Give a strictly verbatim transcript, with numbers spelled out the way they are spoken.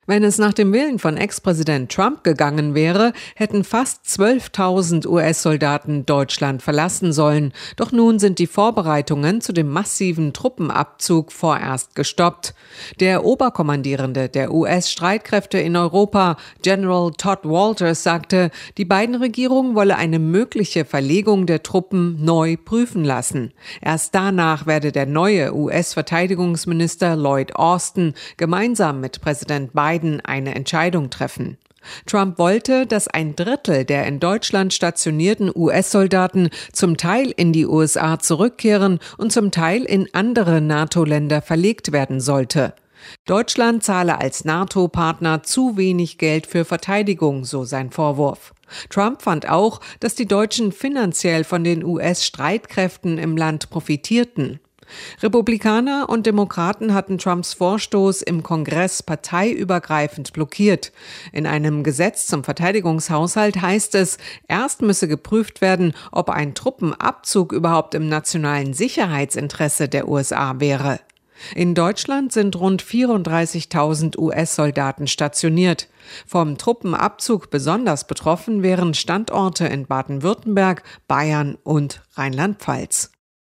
Wenn es nach dem Willen von Ex-Präsident Trump gegangen wäre, hätten fast zwölftausend U S-Soldaten Deutschland verlassen sollen. Doch nun sind die Vorbereitungen zu dem massiven Truppenabzug vorerst gestoppt. Der Oberkommandierende der U S-Streitkräfte in Europa, General Todd Walters, sagte, die Biden-Regierung wolle eine mögliche Verlegung der Truppen neu prüfen lassen. Erst danach werde der neue U S-Verteidigungsminister Lloyd Austin gemeinsam mit Präsident Biden eine Entscheidung treffen. Trump wollte, dass ein Drittel der in Deutschland stationierten U S-Soldaten zum Teil in die U S A zurückkehren und zum Teil in andere NATO-Länder verlegt werden sollte. Deutschland zahle als NATO-Partner zu wenig Geld für Verteidigung, so sein Vorwurf. Trump fand auch, dass die Deutschen finanziell von den U S-Streitkräften im Land profitierten. Republikaner und Demokraten hatten Trumps Vorstoß im Kongress parteiübergreifend blockiert. In einem Gesetz zum Verteidigungshaushalt heißt es, erst müsse geprüft werden, ob ein Truppenabzug überhaupt im nationalen Sicherheitsinteresse der U S A wäre. In Deutschland sind rund vierunddreißigtausend U S-Soldaten stationiert. Vom Truppenabzug besonders betroffen wären Standorte in Baden-Württemberg, Bayern und Rheinland-Pfalz.